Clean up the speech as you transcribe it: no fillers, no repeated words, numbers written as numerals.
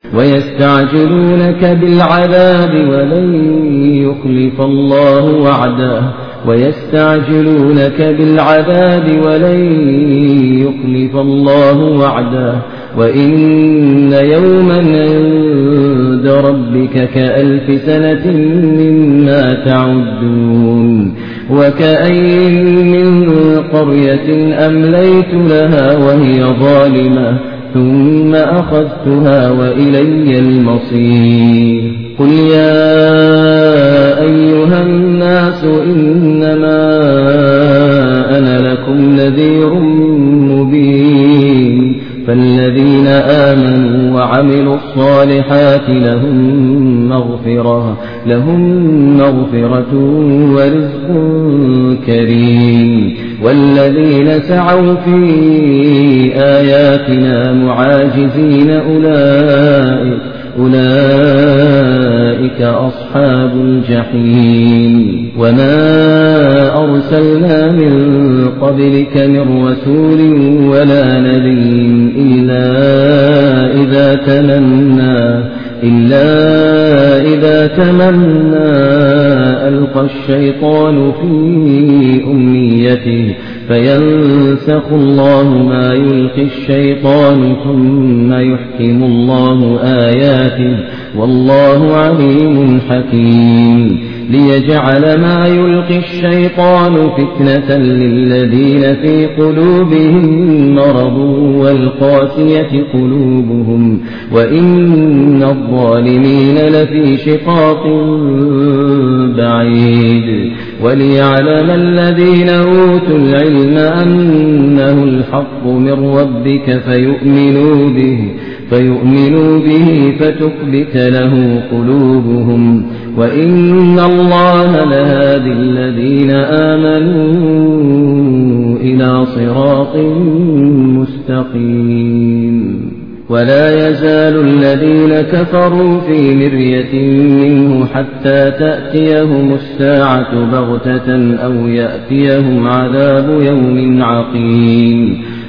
ويستعجلونك بالعذاب ولن يخلف الله وعده وإن يوما عند ربك كألف سنة مما تعدون وكأين من قرية أمليت لها وهي ظالمة ثم أخذتها وإلي المصير قل يا أيها الناس إنما أنا لكم نذير مبين فالذين آمنوا وعملوا الصالحات لهم مغفرة ورزق كريم والذين سعوا في آياتنا معاجزين أولئك أصحاب الجحيم وما أرسلنا من قبلك من رسول ولا نبي إلا إذا تمنى ألقى الشيطان في أمنيته فينسخ الله ما يلقي الشيطان ثم يحكم الله آياته والله عليم حكيم ليجعل ما يلقي الشيطان فتنة للذين في قلوبهم مرض والقاسية قلوبهم وإن الظالمين لفي شقاق بعيد وليعلم الذين أوتوا العلم أنه الحق من ربك فيؤمنوا به فتخبت له قلوبهم وإن الله لهادي الذين آمنوا إلى صراط مستقيم ولا يزال الذين كفروا في مرية منه حتى تأتيهم الساعة بغتة أو يأتيهم عذاب يوم عقيم